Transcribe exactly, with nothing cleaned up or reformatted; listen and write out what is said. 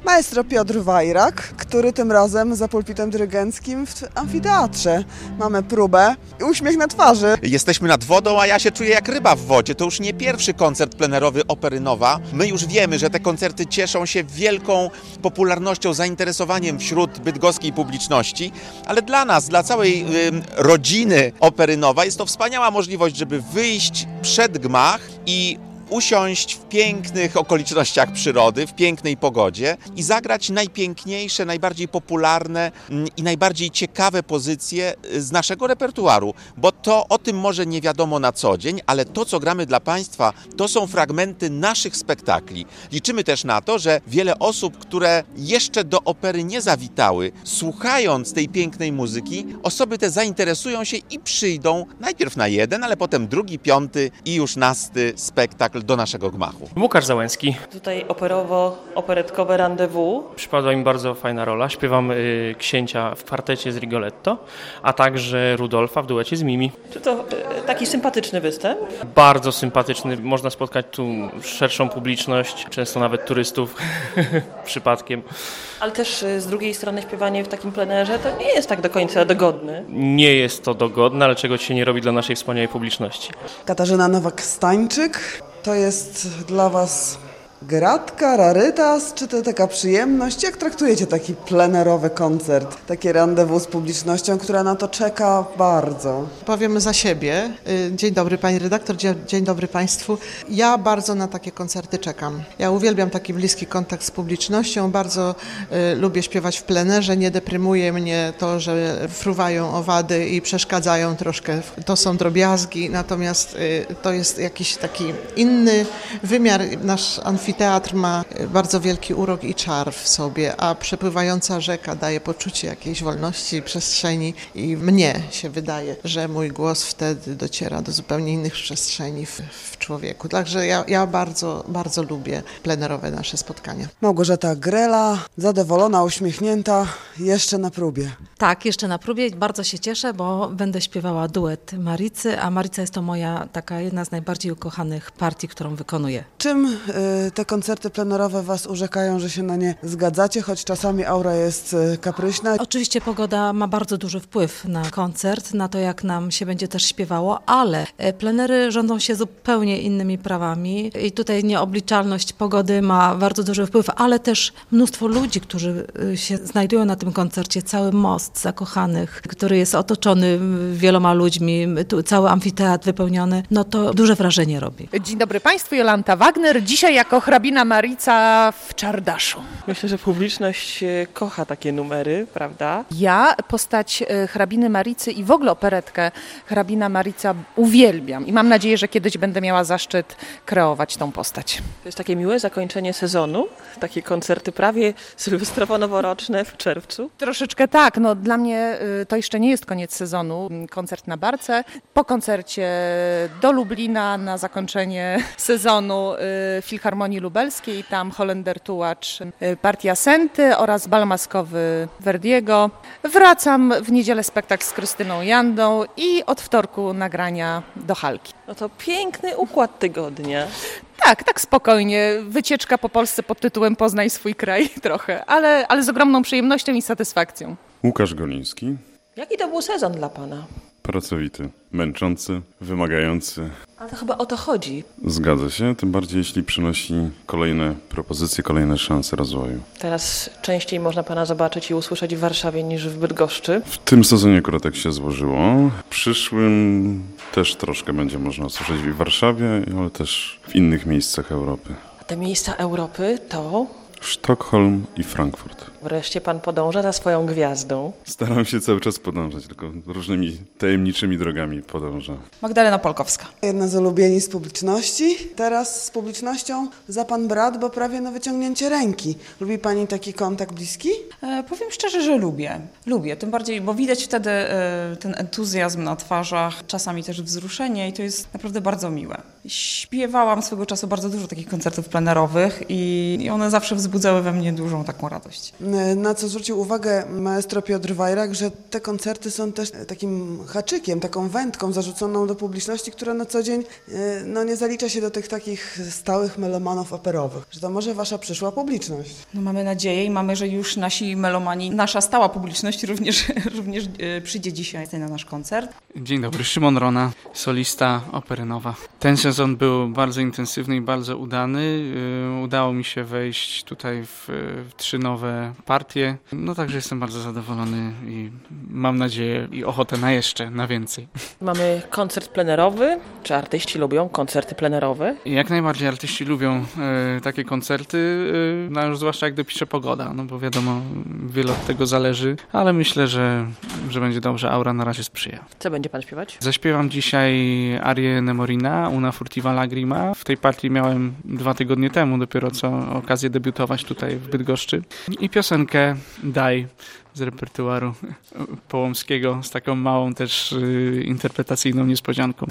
Maestro Piotr Wajrak, który tym razem za pulpitem dyrygenckim w amfiteatrze. Mamy próbę i uśmiech na twarzy. Jesteśmy nad wodą, a ja się czuję jak ryba w wodzie. To już nie pierwszy koncert plenerowy Opery Nowa. My już wiemy, że te koncerty cieszą się wielką popularnością, zainteresowaniem wśród bydgoskiej publiczności, ale dla nas, dla całej y, rodziny Opery Nowa jest to wspaniała możliwość, żeby wyjść przed gmach i usiąść w pięknych okolicznościach przyrody, w pięknej pogodzie i zagrać najpiękniejsze, najbardziej popularne i najbardziej ciekawe pozycje z naszego repertuaru, bo to o tym może nie wiadomo na co dzień, ale to, co gramy dla Państwa, to są fragmenty naszych spektakli. Liczymy też na to, że wiele osób, które jeszcze do opery nie zawitały, słuchając tej pięknej muzyki, osoby te zainteresują się i przyjdą najpierw na jeden, ale potem drugi, piąty i już nasty spektakl do naszego gmachu. Łukasz Załęski. Tutaj operowo-operetkowe rendezvous. Przypadła mi bardzo fajna rola. Śpiewam y, księcia w kwartecie z Rigoletto, a także Rudolfa w duecie z Mimi. Czy to y, taki sympatyczny występ? Bardzo sympatyczny. Można spotkać tu szerszą publiczność, często nawet turystów przypadkiem. Ale też y, z drugiej strony śpiewanie w takim plenerze to nie jest tak do końca dogodne. Nie jest to dogodne, ale czego się nie robi dla naszej wspaniałej publiczności. Katarzyna Nowak-Stańczyk. To jest dla Was gratka, rarytas, czy to taka przyjemność? Jak traktujecie taki plenerowy koncert, takie rendezvous z publicznością, która na to czeka bardzo? Powiem za siebie. Dzień dobry Pani redaktor, dzień dobry Państwu. Ja bardzo na takie koncerty czekam. Ja uwielbiam taki bliski kontakt z publicznością, bardzo y, lubię śpiewać w plenerze, nie deprymuje mnie to, że fruwają owady i przeszkadzają troszkę. To są drobiazgi, natomiast y, to jest jakiś taki inny wymiar. Nasz amfiteatr ma bardzo wielki urok i czar w sobie, a przepływająca rzeka daje poczucie jakiejś wolności, przestrzeni i mnie się wydaje, że mój głos wtedy dociera do zupełnie innych przestrzeni w, w człowieku. Także ja, ja bardzo, bardzo lubię plenerowe nasze spotkania. Małgorzata Grela, zadowolona, uśmiechnięta, jeszcze na próbie. Tak, jeszcze na próbie. Bardzo się cieszę, bo będę śpiewała duet Maricy, a Marica jest to moja taka jedna z najbardziej ukochanych partii, którą wykonuję. Czym y, te koncerty plenerowe Was urzekają, że się na nie zgadzacie, choć czasami aura jest y, kapryśna? Oczywiście pogoda ma bardzo duży wpływ na koncert, na to jak nam się będzie też śpiewało, ale plenery rządzą się zupełnie innymi prawami i tutaj nieobliczalność pogody ma bardzo duży wpływ, ale też mnóstwo ludzi, którzy się znajdują na tym koncercie, cały most zakochanych, który jest otoczony wieloma ludźmi, tu cały amfiteatr wypełniony, no to duże wrażenie robi. Dzień dobry Państwu, Jolanta Wagner, dzisiaj jako hrabina Marica w Czardaszu. Myślę, że publiczność kocha takie numery, prawda? Ja postać hrabiny Maricy i w ogóle operetkę hrabina Marica uwielbiam i mam nadzieję, że kiedyś będę miała zaszczyt kreować tą postać. To jest takie miłe zakończenie sezonu, takie koncerty prawie sylwestrowo-noworoczne w czerwcu. Troszeczkę tak, no dla mnie to jeszcze nie jest koniec sezonu, koncert na Barce. Po koncercie do Lublina na zakończenie sezonu Filharmonii Lubelskiej, tam Holender Tułacz, partia Senty oraz bal maskowy Verdiego. Wracam w niedzielę spektakl z Krystyną Jandą i od wtorku nagrania do Halki. No to piękny układ tygodnia. Tak, tak spokojnie. Wycieczka po Polsce pod tytułem Poznaj swój kraj trochę, ale, ale z ogromną przyjemnością i satysfakcją. Łukasz Goliński. Jaki to był sezon dla Pana? Pracowity, męczący, wymagający. Ale to chyba o to chodzi. Zgadza się, tym bardziej jeśli przynosi kolejne propozycje, kolejne szanse rozwoju. Teraz częściej można Pana zobaczyć i usłyszeć w Warszawie niż w Bydgoszczy. W tym sezonie akurat tak się złożyło. W przyszłym też troszkę będzie można usłyszeć w Warszawie, ale też w innych miejscach Europy. A te miejsca Europy to... Sztokholm i Frankfurt. Wreszcie Pan podąża za swoją gwiazdą. Staram się cały czas podążać, tylko różnymi tajemniczymi drogami podążam. Magdalena Polkowska. Jedna z ulubieni z publiczności. Teraz z publicznością za Pan brat, bo prawie na wyciągnięcie ręki. Lubi Pani taki kontakt bliski? E, powiem szczerze, że lubię. Lubię, tym bardziej, bo widać wtedy e, ten entuzjazm na twarzach, czasami też wzruszenie i to jest naprawdę bardzo miłe. Śpiewałam swego czasu bardzo dużo takich koncertów plenerowych i, i one zawsze wzbudzały we mnie dużą taką radość. Na co zwrócił uwagę maestro Piotr Wajrak, że te koncerty są też takim haczykiem, taką wędką zarzuconą do publiczności, która na co dzień no, nie zalicza się do tych takich stałych melomanów operowych. Że to może wasza przyszła publiczność. No, mamy nadzieję i mamy, że już nasi melomani, nasza stała publiczność również, również e, przyjdzie dzisiaj na nasz koncert. Dzień dobry, Szymon Rona, solista opery Nowa. Ten sezon był bardzo intensywny i bardzo udany. Udało mi się wejść tutaj w, w trzy nowe partie. No także jestem bardzo zadowolony i mam nadzieję i ochotę na jeszcze, na więcej. Mamy koncert plenerowy. Czy artyści lubią koncerty plenerowe? Jak najbardziej artyści lubią e, takie koncerty, e, no już zwłaszcza jak dopisze pogoda, no bo wiadomo, wiele od tego zależy, ale myślę, że, że będzie dobrze, aura na razie sprzyja. Co będzie pan śpiewać? Zaśpiewam dzisiaj arię Nemorina, Una furtiva lagrima. W tej partii miałem dwa tygodnie temu dopiero co okazję debiutować tutaj w Bydgoszczy. I piosenkę Daj z repertuaru Połomskiego z taką małą też y, interpretacyjną niespodzianką.